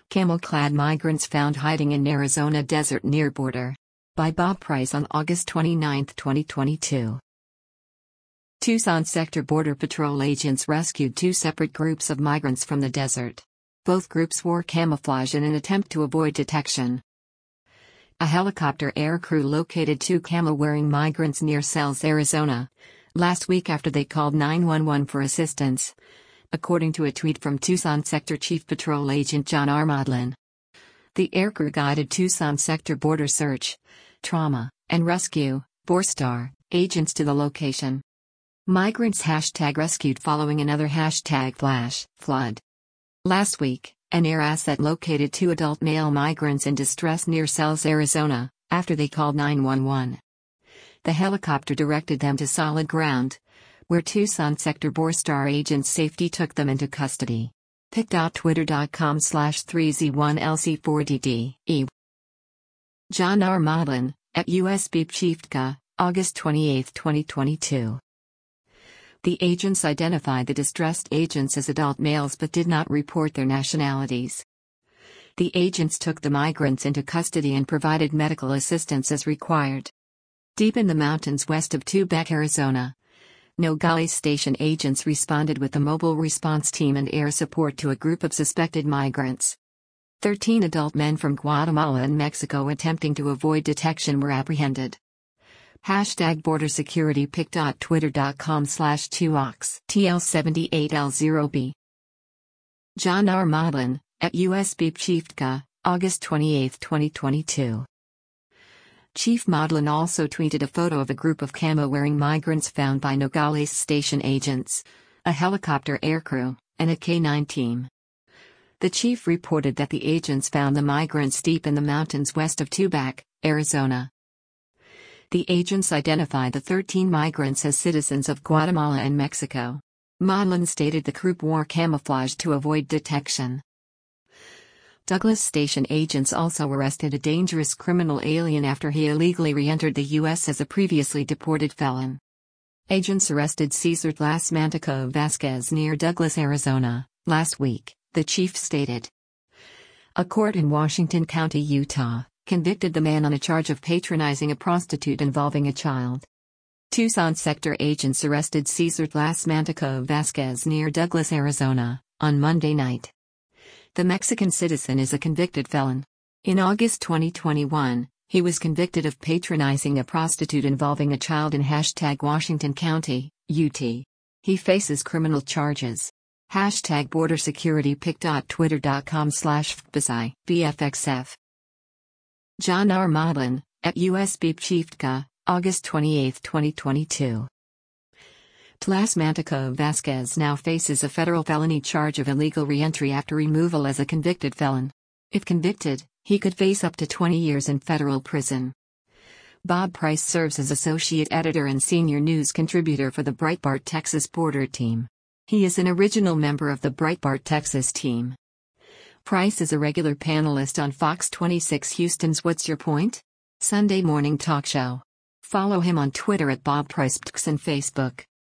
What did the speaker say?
Camel-clad migrants found hiding in Arizona desert near border. By Bob Price on August 29, 2022. Tucson Sector Border Patrol agents rescued two separate groups of migrants from the desert. Both groups wore camouflage in an attempt to avoid detection. A helicopter aircrew located two camel-wearing migrants near Sells, Arizona, last week after they called 911 for assistance, according to a tweet from Tucson Sector Chief Patrol Agent John R. Modlin. The aircrew guided Tucson Sector Border Search, Trauma, and Rescue (BORSTAR) agents to the location. Migrants #rescued following another #flash flood. Last week, an air asset located two adult male migrants in distress near Sells, Arizona, after they called 911. The helicopter directed them to solid ground, where Tucson Sector BORSTAR agents safely took them into custody. pic.twitter.com/3z1lc4dd. John R. Modlin, at USB Chieftka, August 28, 2022. The agents identified the distressed agents as adult males but did not report their nationalities. The agents took the migrants into custody and provided medical assistance as required. Deep in the mountains west of Tubac, Arizona, Nogales Station agents responded with a mobile response team and air support to a group of suspected migrants. 13 adult men from Guatemala and Mexico attempting to avoid detection were apprehended. #BorderSecurity pic.twitter.com/2ox TL78L0B. John R. Modlin, at USB Chieftka, August 28, 2022. Chief Modlin also tweeted a photo of a group of camo-wearing migrants found by Nogales Station agents, a helicopter aircrew, and a K-9 team. The chief reported that the agents found the migrants deep in the mountains west of Tubac, Arizona. The agents identified the 13 migrants as citizens of Guatemala and Mexico. Modlin stated the group wore camouflage to avoid detection. Douglas Station agents also arrested a dangerous criminal alien after he illegally re-entered the U.S. as a previously deported felon. Agents arrested Cesar Tlasmantico Vasquez near Douglas, Arizona, last week, the chief stated. A court in Washington County, Utah, convicted the man on a charge of patronizing a prostitute involving a child. Tucson Sector agents arrested Cesar Tlasmantico Vasquez near Douglas, Arizona, on Monday night. The Mexican citizen is a convicted felon. In August 2021, he was convicted of patronizing a prostitute involving a child in #Washington County, UT. He faces criminal charges. #BorderSecurity pic.twitter.com/BFXF. John R. Modlin, at USB Chieftka, August 28, 2022. Tlasmantico Vasquez now faces a federal felony charge of illegal re-entry after removal as a convicted felon. If convicted, he could face up to 20 years in federal prison. Bob Price serves as associate editor and senior news contributor for the Breitbart Texas Border Team. He is an original member of the Breitbart Texas team. Price is a regular panelist on Fox 26 Houston's What's Your Point? Sunday morning talk show. Follow him on Twitter at Bob Price and Facebook.